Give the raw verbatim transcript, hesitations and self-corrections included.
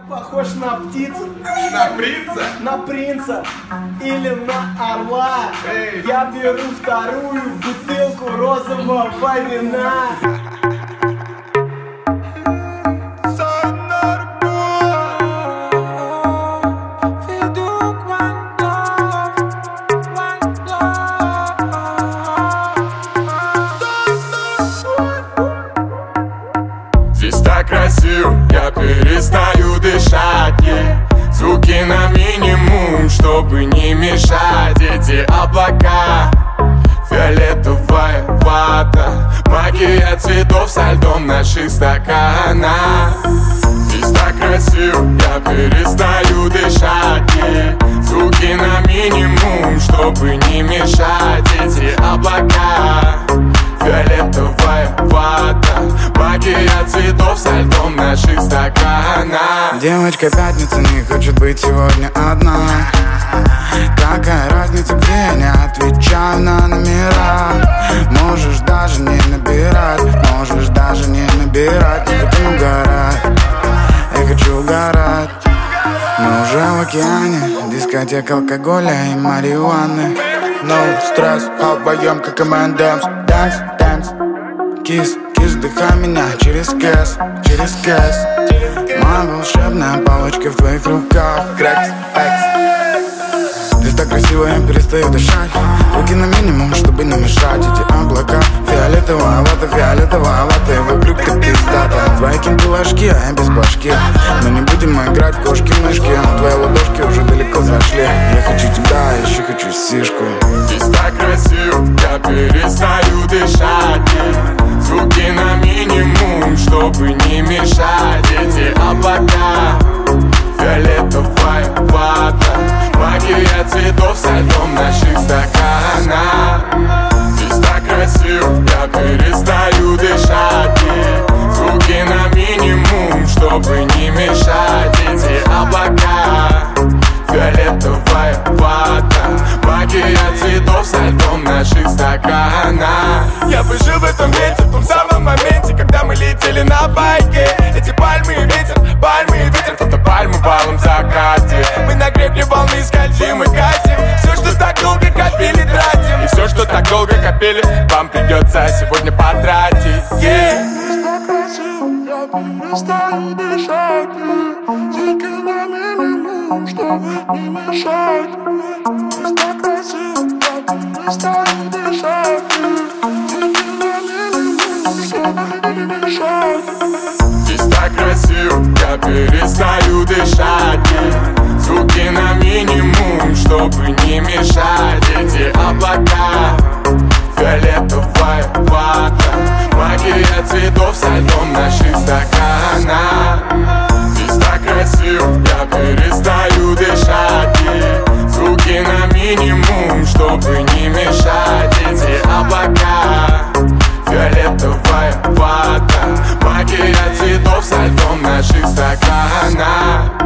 Похож на птицу. На принца? На принца. Или на орла. Эй. Я беру вторую бутылку розового вина. Здесь так красиво, я перестаю дышать, yeah. Звуки на минимум, чтобы не мешать. Эти облака, фиолетовая вата, магия цветов со льдом наших стаканах. Здесь так красиво, я перестаю дышать, yeah. Звуки на минимум, чтобы не мешать. Эти облака, фиолетовая вата, магия цветов со льдом наших стаканах. Девочка пятница не хочет быть сегодня одна. Какая разница, где я не отвечаю на номера. Можешь даже не набирать, можешь даже не набирать. Не будем угорать, я хочу угорать. Мы уже в океане, дискотека алкоголя и марихуаны. No стресс, а вдвоем как эм энд эмс. Dance, dance, кис, кис, вдыхай меня через кэс, через кэс. Моя волшебная палочка в твоих руках. Крэкс, экс. Здесь так красиво, я перестаю дышать. Руки на минимум, чтобы не мешать. Эти облака, фиолетовая вата, фиолетовая вата. И вокруг ты пиздата. Твои кенты ложки, а я без башки. Мы не будем играть в кошки-мышки. Твои ладошки уже далеко зашли. Я хочу тебя, еще хочу сишку. Здесь так красиво, я перестаю дышать, yeah. Звуки на минимум, чтобы не мешать. Эти облака, фиолетовая вата, магия цветов со льдом наших стаканах. Здесь так красиво, я перестаю дышать, yeah. Звуки на минимум, чтобы не мешать. Эти облака, фиолетовая вата, магия цветов со льдом наших стаканах. Я бы жил в этом месте, в том самом моменте, когда мы летели на байке. Эти пальмы и ветер, пальмы и ветер, кто-то пальмы валом в закате. Мы на гребне волны скользим и катим. Все, что так долго копили, тратим. И все, что так долго копили, вам придется сегодня потратить, yeah. Я перестаю дышать, звуки на минимум, чтобы не мешать. Здесь так красиво, я перестаю дышать, звуки на минимум, чтобы не мешать. Здесь так красиво, я перестаю дышать, yeah. Звуки на минимум, чтобы не мешать. Эти облака, фиолетовая вата, магия цветов со льдом наших стаканах. Здесь так красиво, я перестаю дышать, yeah. Звуки на минимум, чтобы не мешать. Эти облака, фиолетовая вата, магия цветов со льдом наших стаканах.